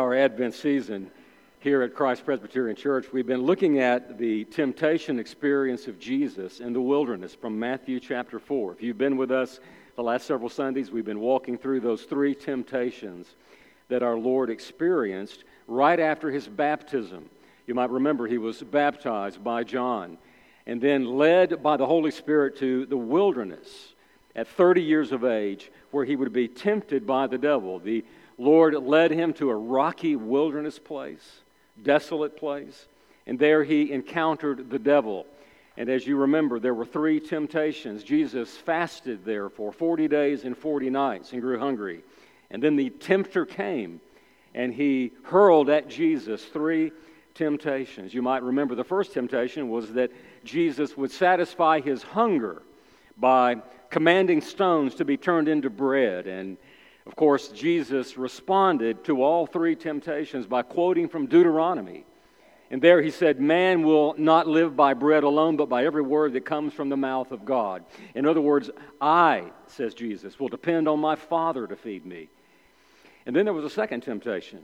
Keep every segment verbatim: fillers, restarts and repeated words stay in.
our Advent season here at Christ Presbyterian Church, we've been looking at the temptation experience of Jesus in the wilderness from Matthew chapter four. If you've been with us the last several Sundays, we've been walking through those three temptations that our Lord experienced right after his baptism. You might remember he was baptized by John and then led by the Holy Spirit to the wilderness at thirty years of age, where he would be tempted by the devil. The Lord led him to a rocky wilderness place, desolate place, and there he encountered the devil. And as you remember, there were three temptations. Jesus fasted there for forty days and forty nights and grew hungry. And then the tempter came, and he hurled at Jesus three temptations. You might remember the first temptation was that Jesus would satisfy his hunger by commanding stones to be turned into bread. And of course, Jesus responded to all three temptations by quoting from Deuteronomy. And there he said, "Man will not live by bread alone, but by every word that comes from the mouth of God." In other words, I, says Jesus, will depend on my Father to feed me. And then there was a second temptation.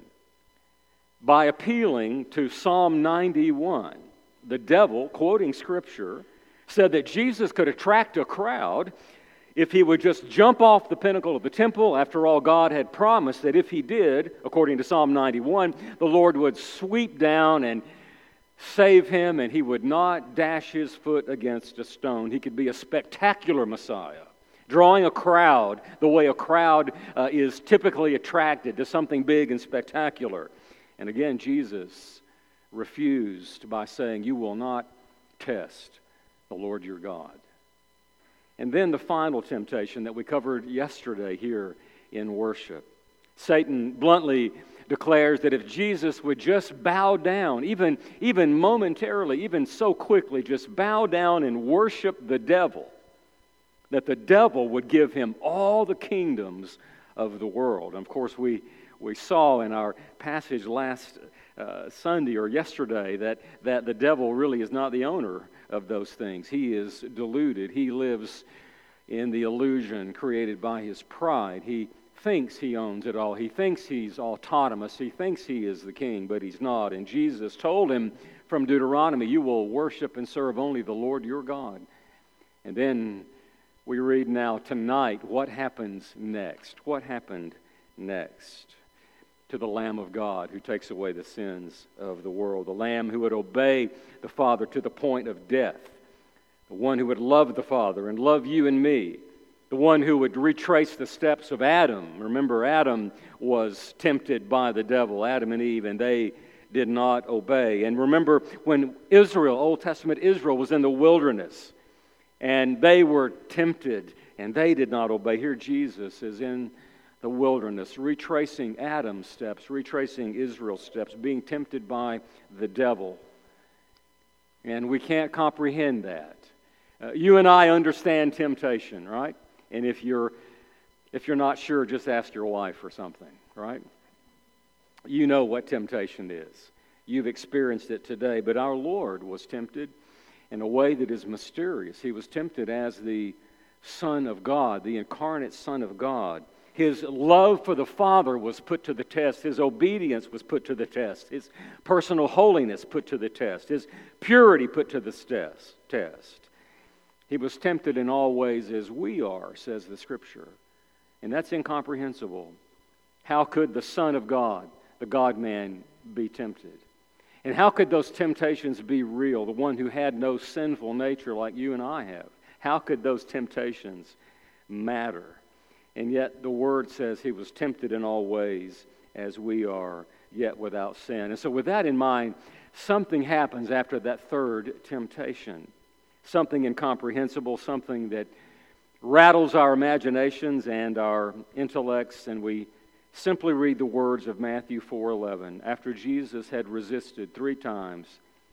By appealing to Psalm ninety-one, the devil, quoting Scripture, said that Jesus could attract a crowd if he would just jump off the pinnacle of the temple. After all, God had promised that if he did, according to Psalm ninety-one, the Lord would sweep down and save him, and he would not dash his foot against a stone. He could be a spectacular Messiah, drawing a crowd the way a crowd uh, is typically attracted to something big and spectacular. And again, Jesus refused by saying, "You will not test the Lord your God." And then the final temptation that we covered yesterday here in worship. Satan bluntly declares that if Jesus would just bow down, even, even momentarily, even so quickly, just bow down and worship the devil, that the devil would give him all the kingdoms of the world. And of course, we, we saw in our passage last uh, Sunday or yesterday that, that the devil really is not the owner of those things. He is deluded. He lives in the illusion created by his pride. He thinks he owns it all. He thinks he's autonomous. He thinks he is the king, but he's not. And Jesus told him from Deuteronomy, "You will worship and serve only the Lord your God." And then we read now tonight what happens next. What happened next to the Lamb of God who takes away the sins of the world, the Lamb who would obey the Father to the point of death, the one who would love the Father and love you and me, the one who would retrace the steps of Adam. Remember, Adam was tempted by the devil, Adam and Eve, and they did not obey. And remember when Israel, Old Testament Israel, was in the wilderness, and they were tempted, and they did not obey. Here Jesus is in the wilderness, retracing Adam's steps, retracing Israel's steps, being tempted by the devil. And we can't comprehend that. Uh, you and I understand temptation, right? And if you're if you're not sure, just ask your wife or something, right? You know what temptation is. You've experienced it today. But our Lord was tempted in a way that is mysterious. He was tempted as the Son of God, the incarnate Son of God. His love for the Father was put to the test. His obedience was put to the test. His personal holiness put to the test. His purity put to the test. He was tempted in all ways as we are, says the Scripture. And that's incomprehensible. How could the Son of God, the God-man, be tempted? And how could those temptations be real, the one who had no sinful nature like you and I have? How could those temptations matter? And yet the Word says he was tempted in all ways as we are, yet without sin. And so with that in mind, something happens after that third temptation. Something incomprehensible, something that rattles our imaginations and our intellects, and we simply read the words of Matthew four eleven. After Jesus had resisted three times,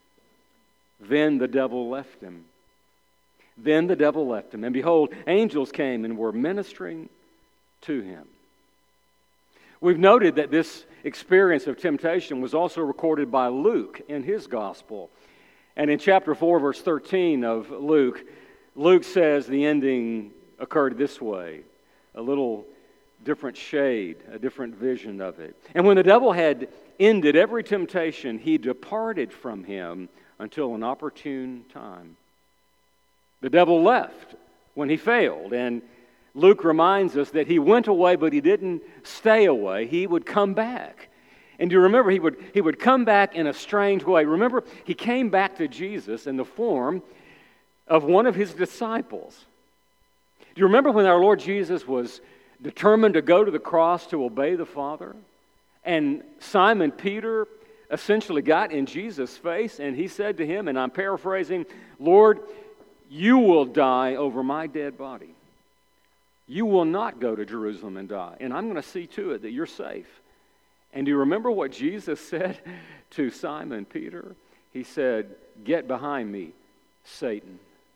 then the devil left him. Then the devil left him, and behold, angels came and were ministering to him. We've noted that this experience of temptation was also recorded by Luke in his gospel. And in chapter four, verse thirteen of Luke, Luke says the ending occurred this way, a little different shade, a different vision of it. And when the devil had ended every temptation, he departed from him until an opportune time. The devil left when he failed, and Luke reminds us that he went away, but he didn't stay away. He would come back. And do you remember, he would, he would come back in a strange way. Remember, he came back to Jesus in the form of one of his disciples. Do you remember when our Lord Jesus was determined to go to the cross to obey the Father? And Simon Peter essentially got in Jesus' face, and he said to him, and I'm paraphrasing, "Lord, you will die over my dead body. You will not go to Jerusalem and die, and I'm going to see to it that you're safe." And do you remember what Jesus said to Simon Peter? He said, "Get behind me, Satan."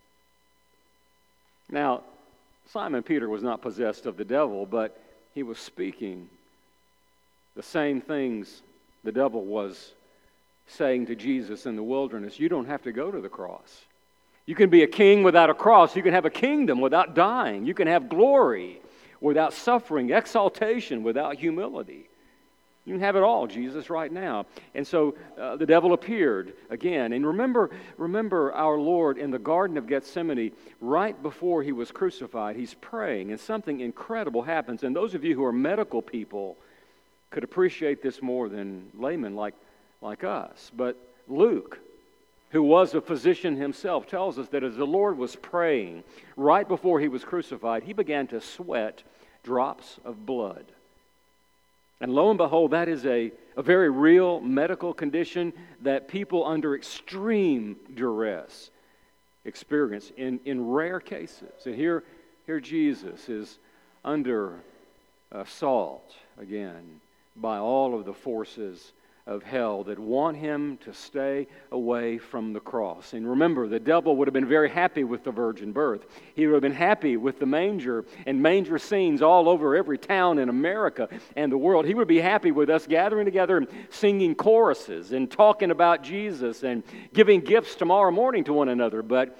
Now, Simon Peter was not possessed of the devil, but he was speaking the same things the devil was saying to Jesus in the wilderness. You don't have to go to the cross. You can be a king without a cross. You can have a kingdom without dying. You can have glory without suffering, exaltation without humility. You can have it all, Jesus, right now. And so uh, the devil appeared again. And remember, remember our Lord in the Garden of Gethsemane, right before he was crucified, he's praying, and something incredible happens. And those of you who are medical people could appreciate this more than laymen like, like us. But Luke, who was a physician himself, tells us that as the Lord was praying right before he was crucified, he began to sweat drops of blood. And lo and behold, that is a, a very real medical condition that people under extreme duress experience in, in rare cases. And here, here Jesus is under assault again by all of the forces of hell that want him to stay away from the cross. And remember, the devil would have been very happy with the virgin birth. He would have been happy with the manger and manger scenes all over every town in America and the world. He would be happy with us gathering together and singing choruses and talking about Jesus and giving gifts tomorrow morning to one another. But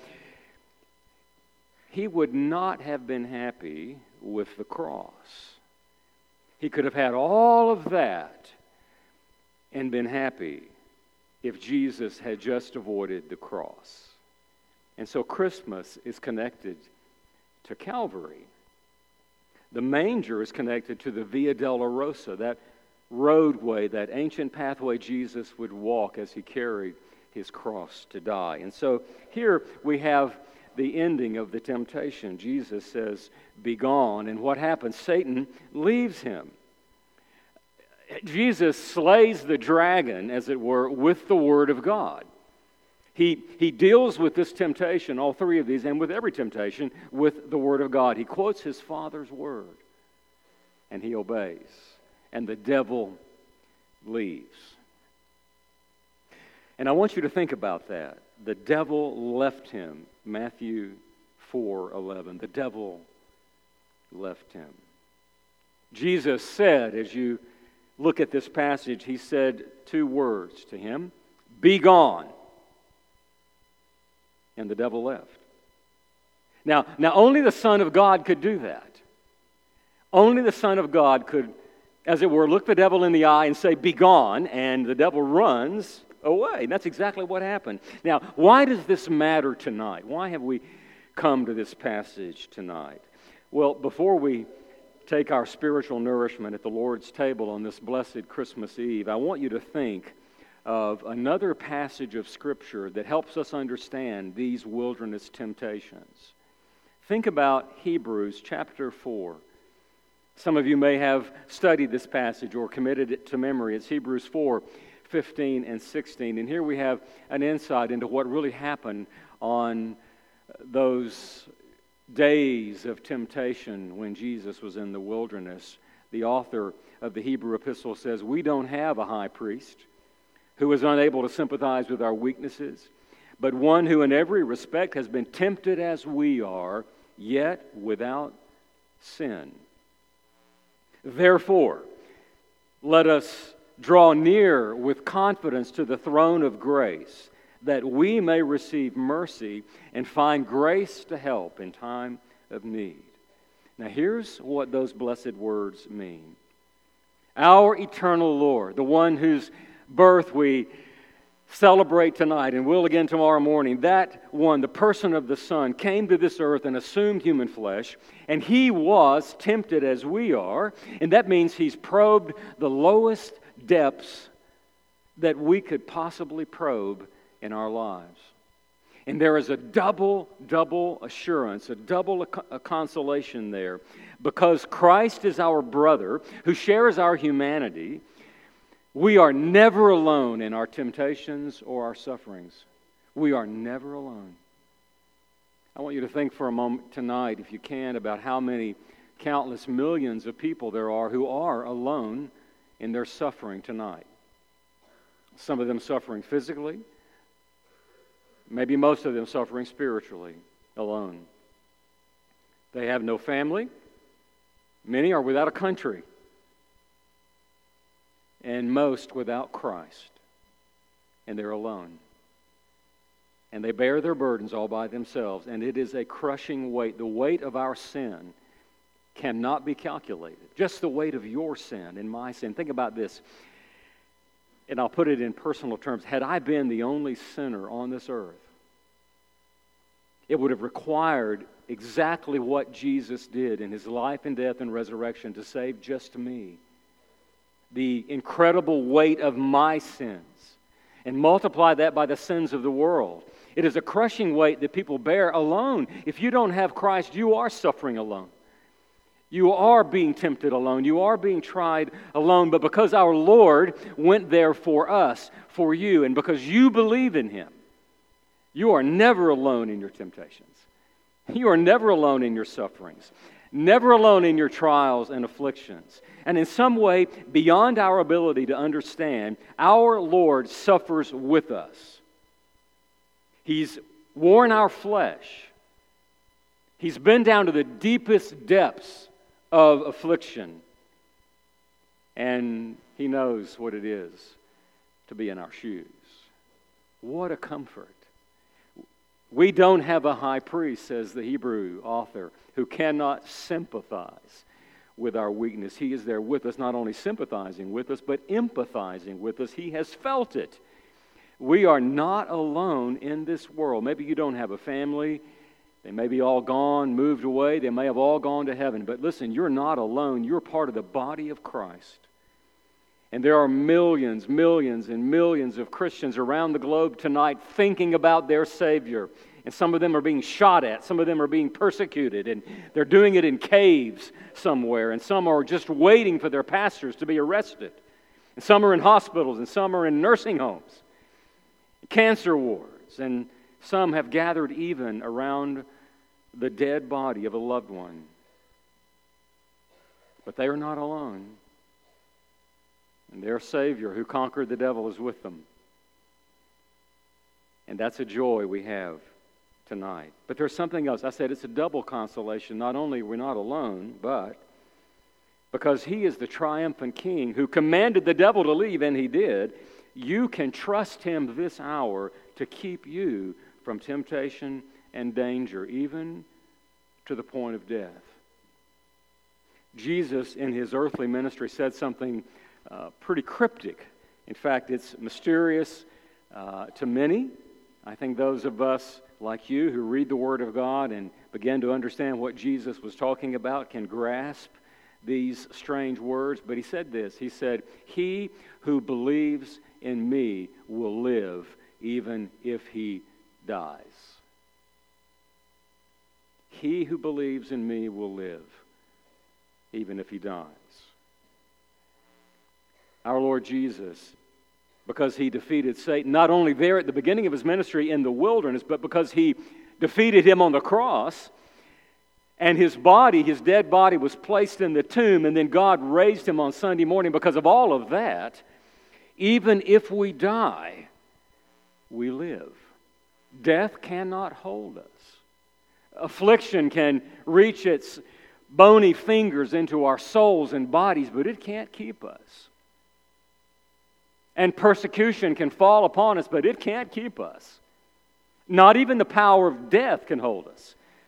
he would not have been happy with the cross. He could have had all of that and been happy if Jesus had just avoided the cross. And so Christmas is connected to Calvary. The manger is connected to the Via Dolorosa, that roadway, that ancient pathway Jesus would walk as he carried his cross to die. And so here we have the ending of the temptation. Jesus says, "Be gone." And what happens? Satan leaves him. Jesus slays the dragon, as it were, with the Word of God. He, he deals with this temptation, all three of these, and with every temptation, with the Word of God. He quotes his Father's Word, and he obeys. And the devil leaves. And I want you to think about that. The devil left him. Matthew four eleven. The devil left him. Jesus said, as you look at this passage, he said two words to him, "Be gone." And the devil left. Now, now only the Son of God could do that. Only the Son of God could, as it were, look the devil in the eye and say, "Be gone," and the devil runs away. And that's exactly what happened. Now, why does this matter tonight? Why have we come to this passage tonight? Well, before we take our spiritual nourishment at the Lord's table on this blessed Christmas Eve, I want you to think of another passage of Scripture that helps us understand these wilderness temptations. Think about Hebrews chapter four. Some of you may have studied this passage or committed it to memory. It's Hebrews four, fifteen and sixteen. And here we have an insight into what really happened on those days of temptation when Jesus was in the wilderness. The author of the Hebrew epistle says, "We don't have a high priest who is unable to sympathize with our weaknesses, but one who in every respect has been tempted as we are, yet without sin. Therefore, let us draw near with confidence to the throne of grace, that we may receive mercy and find grace to help in time of need." Now here's what those blessed words mean. Our eternal Lord, the one whose birth we celebrate tonight and will again tomorrow morning, that one, the person of the Son, came to this earth and assumed human flesh, and he was tempted as we are, and that means he's probed the lowest depths that we could possibly probe in our lives. And there is a double, double assurance, a double a, a consolation there. Because Christ is our brother who shares our humanity, we are never alone in our temptations or our sufferings. We are never alone. I want you to think for a moment tonight, if you can, about how many countless millions of people there are who are alone in their suffering tonight. Some of them suffering physically, maybe most of them suffering spiritually, alone. They have no family. Many are without a country. And most without Christ. And they're alone. And they bear their burdens all by themselves. And it is a crushing weight. The weight of our sin cannot be calculated. Just the weight of your sin and my sin. Think about this. And I'll put it in personal terms. Had I been the only sinner on this earth, it would have required exactly what Jesus did in his life and death and resurrection to save just me. The incredible weight of my sins. And multiply that by the sins of the world. It is a crushing weight that people bear alone. If you don't have Christ, you are suffering alone. You are being tempted alone. You are being tried alone. But because our Lord went there for us, for you, and because you believe in Him, you are never alone in your temptations. You are never alone in your sufferings. Never alone in your trials and afflictions. And in some way, beyond our ability to understand, our Lord suffers with us. He's worn our flesh. He's been down to the deepest depths of affliction. And He knows what it is to be in our shoes. What a comfort. We don't have a high priest, says the Hebrew author, who cannot sympathize with our weakness. He is there with us, not only sympathizing with us, but empathizing with us. He has felt it. We are not alone in this world. Maybe you don't have a family. They may be all gone, moved away. They may have all gone to heaven. But listen, you're not alone. You're part of the body of Christ. And there are millions, millions, and millions of Christians around the globe tonight thinking about their Savior. And some of them are being shot at. Some of them are being persecuted. And they're doing it in caves somewhere. And some are just waiting for their pastors to be arrested. And some are in hospitals. And some are in nursing homes. Cancer wards. And some have gathered even around the dead body of a loved one. But they are not alone. And their Savior who conquered the devil is with them. And that's a joy we have tonight. But there's something else. I said it's a double consolation. Not only are we not alone, but because He is the triumphant King who commanded the devil to leave, and He did, you can trust Him this hour to keep you from temptation and danger, even to the point of death. Jesus, in His earthly ministry, said something Uh, pretty cryptic. In fact, it's mysterious uh, to many. I think those of us like you who read the Word of God and begin to understand what Jesus was talking about can grasp these strange words. But He said this. He said, "He who believes in me will live even if he dies." He who believes in me will live even if he dies. Our Lord Jesus, because He defeated Satan, not only there at the beginning of His ministry in the wilderness, but because He defeated him on the cross, and His body, His dead body, was placed in the tomb, and then God raised Him on Sunday morning. Because of all of that, even if we die, we live. Death cannot hold us. Affliction can reach its bony fingers into our souls and bodies, but it can't keep us. And persecution can fall upon us, but it can't keep us. Not even the power of death can hold us.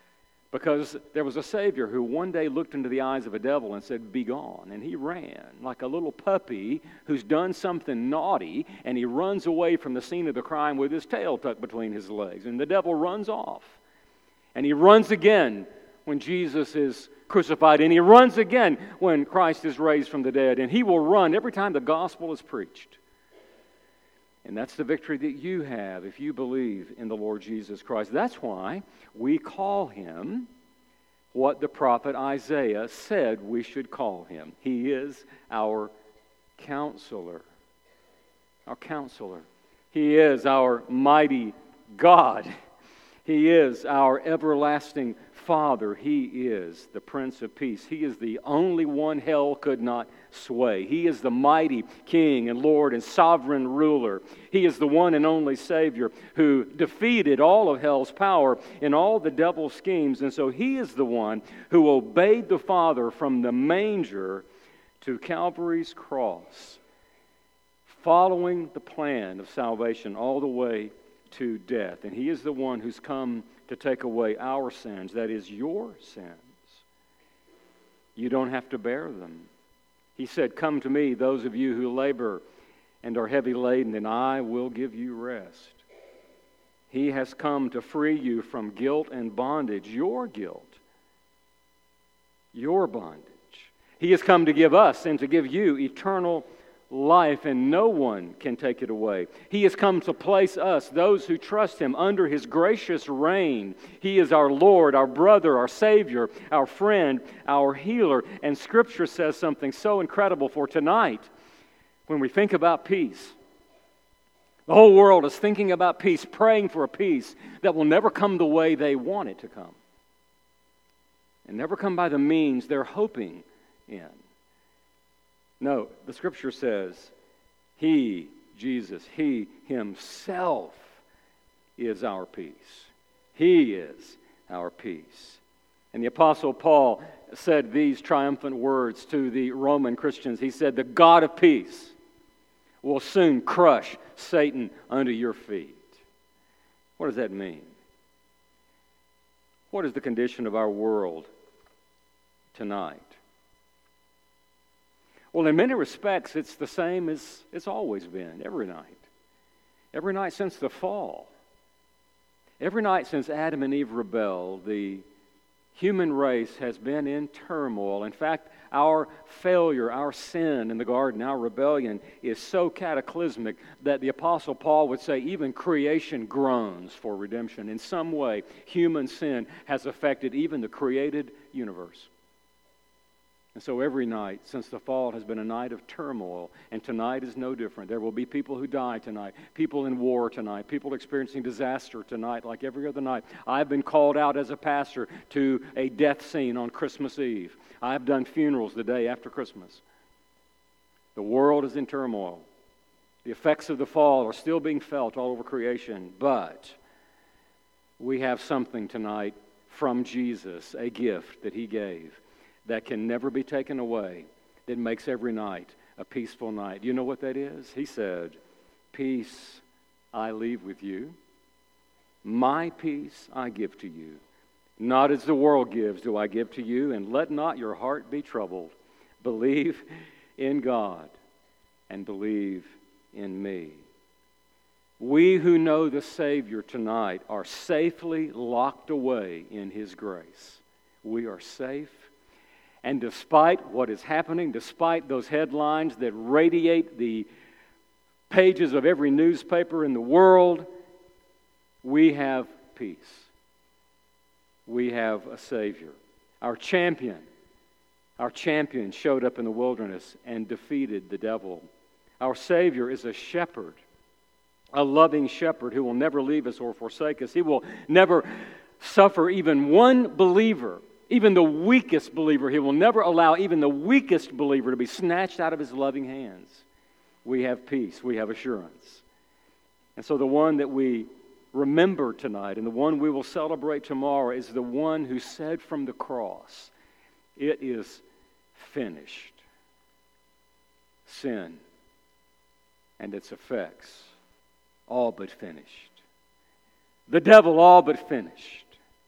Because there was a Savior who one day looked into the eyes of a devil and said, "Be gone." And he ran like a little puppy who's done something naughty, and he runs away from the scene of the crime with his tail tucked between his legs. And the devil runs off. And he runs again when Jesus is crucified. And he runs again when Christ is raised from the dead. And he will run every time the gospel is preached. And that's the victory that you have if you believe in the Lord Jesus Christ. That's why we call him what the prophet Isaiah said we should call him. He is our counselor. Our counselor. He is our mighty God. He is our everlasting Father. He is the Prince of Peace. He is the only one hell could not sway. He is the mighty King and Lord and sovereign ruler. He is the one and only Savior who defeated all of hell's power and all the devil's schemes. And so he is the one who obeyed the Father from the manger to Calvary's cross, following the plan of salvation all the way to death. And he is the one who's come to take away our sins, that is, your sins. You don't have to bear them. He said, "Come to me, those of you who labor and are heavy laden, and I will give you rest." He has come to free you from guilt and bondage, your guilt, your bondage. He has come to give us and to give you eternal life, and no one can take it away. He has come to place us, those who trust him, under his gracious reign. He is our Lord, our brother, our Savior, our friend, our healer. And Scripture says something so incredible for tonight when we think about peace. The whole world is thinking about peace, praying for a peace that will never come the way they want it to come, and never come by the means they're hoping in. No, the Scripture says, He, Jesus, He Himself is our peace. He is our peace. And the Apostle Paul said these triumphant words to the Roman Christians. He said, "The God of peace will soon crush Satan under your feet." What does that mean? What is the condition of our world tonight? Well, in many respects, it's the same as it's always been, every night. Every night since the fall. Every night since Adam and Eve rebelled, the human race has been in turmoil. In fact, our failure, our sin in the garden, our rebellion is so cataclysmic that the Apostle Paul would say even creation groans for redemption. In some way, human sin has affected even the created universe. And so every night since the fall has been a night of turmoil, and tonight is no different. There will be people who die tonight, people in war tonight, people experiencing disaster tonight like every other night. I've been called out as a pastor to a death scene on Christmas Eve. I've done funerals the day after Christmas. The world is in turmoil. The effects of the fall are still being felt all over creation, but we have something tonight from Jesus, a gift that He gave, that can never be taken away, that makes every night a peaceful night. Do you know what that is? He said, "Peace I leave with you. My peace I give to you. Not as the world gives do I give to you, and let not your heart be troubled. Believe in God and believe in me." We who know the Savior tonight are safely locked away in His grace. We are safe. And despite what is happening, despite those headlines that radiate the pages of every newspaper in the world, we have peace. We have a Savior. Our champion, our champion showed up in the wilderness and defeated the devil. Our Savior is a shepherd, a loving shepherd who will never leave us or forsake us. He will never suffer even one believer, even the weakest believer. He will never allow even the weakest believer to be snatched out of His loving hands. We have peace. We have assurance. And so the one that we remember tonight and the one we will celebrate tomorrow is the one who said from the cross, "It is finished." Sin and its effects, all but finished. The devil, all but finished.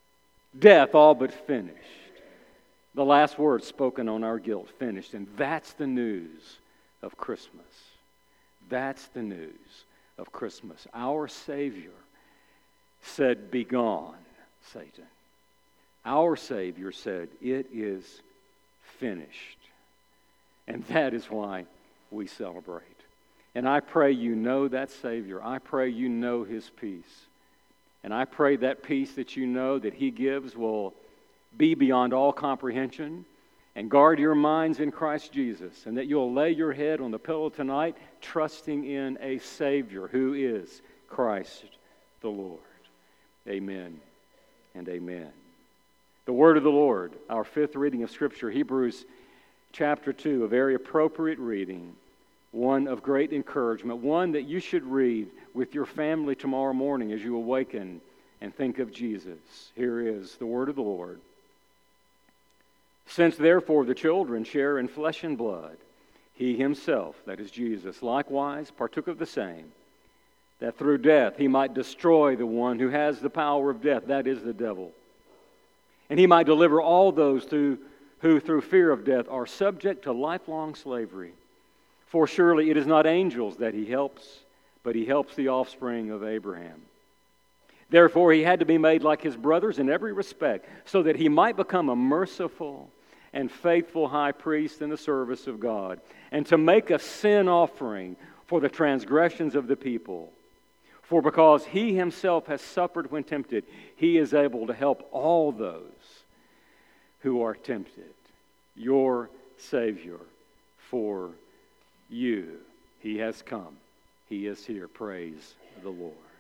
Death all but finished. The last word spoken on our guilt, finished. And that's the news of Christmas. That's the news of Christmas. Our Savior said, "Be gone, Satan." Our Savior said, "It is finished." And that is why we celebrate. And I pray you know that Savior. I pray you know His peace. And I pray that peace that you know that He gives will be beyond all comprehension, and guard your minds in Christ Jesus, and that you'll lay your head on the pillow tonight trusting in a Savior who is Christ the Lord. Amen and amen. The word of the Lord, our fifth reading of Scripture, Hebrews chapter two, a very appropriate reading, one of great encouragement, one that you should read with your family tomorrow morning as you awaken and think of Jesus. Here is the word of the Lord. "Since therefore the children share in flesh and blood, He Himself," that is Jesus, "likewise partook of the same, that through death He might destroy the one who has the power of death, that is the devil, and He might deliver all those who, who through fear of death are subject to lifelong slavery. For surely it is not angels that He helps, but He helps the offspring of Abraham. Therefore He had to be made like His brothers in every respect, so that He might become a merciful and faithful high priest in the service of God, and to make a sin offering for the transgressions of the people. For because He Himself has suffered when tempted, He is able to help all those who are tempted." Your Savior for you. He has come. He is here. Praise the Lord.